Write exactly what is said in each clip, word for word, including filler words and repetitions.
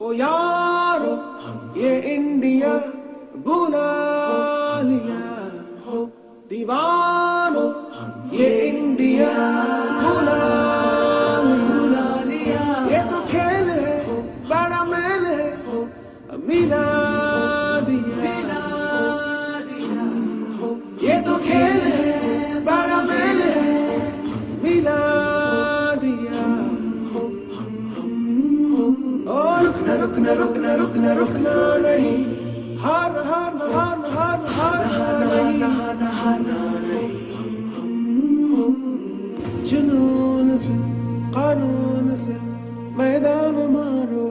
ओ यारो ये इंडिया बुला लिया हो, दीवानो ये इंडिया बुला बुला लिया। ये तो खेल है बड़ा मेल है मिला दिया, ये तो खेल है बड़ा मेल है मिला दिया। ओ रुकना रुकना रुकना रुकना रुकना नहीं, हार हार हार हार हार नहीं, जुनून से कानून से मैदान मारो।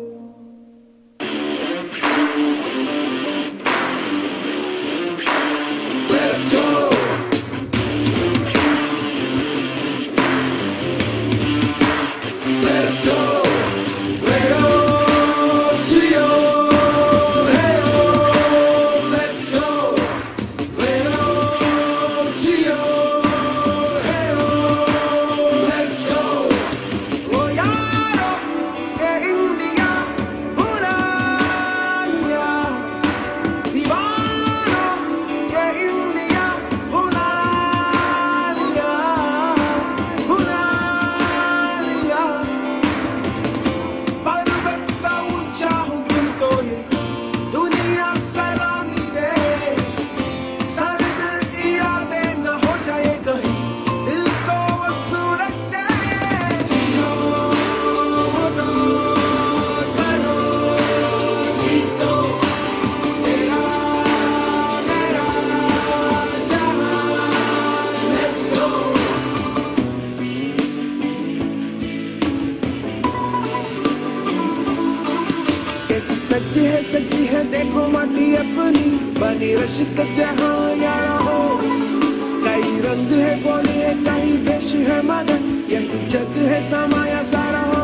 सच्ची है सच्ची है देखो माटी अपनी, बनी रश्क जहाँ यारा हो। कई रंग है बोली है कहीं देश है मगर, यही जग है समाया सारा हो।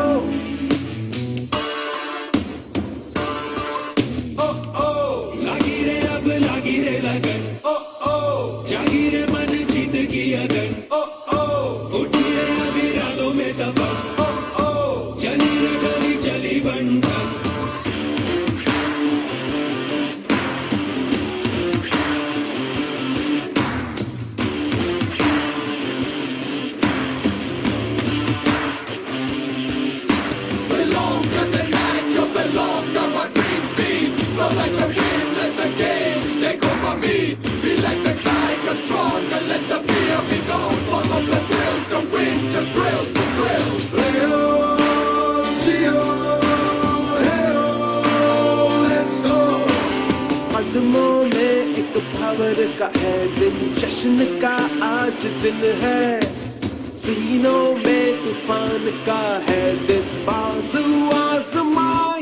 ओ ओ लागी रे अब लागी रे लगन, ओ ओ जागी रे मन जीत की अगन, ओ ओ उठी रे अभी रातों में तपन, ओ ओ चली रे गली चली बंधन। Like the wind, let the games take over me. Be like the tiger, stronger, let the fear be gone. Follow the will to win, to thrill, to thrill. Leo, Gio, Hero, let's go. कदमों में एक power का है दिन, जश्न का आज दिन है। सीनों में तूफान का है दिन, बाजू आसमान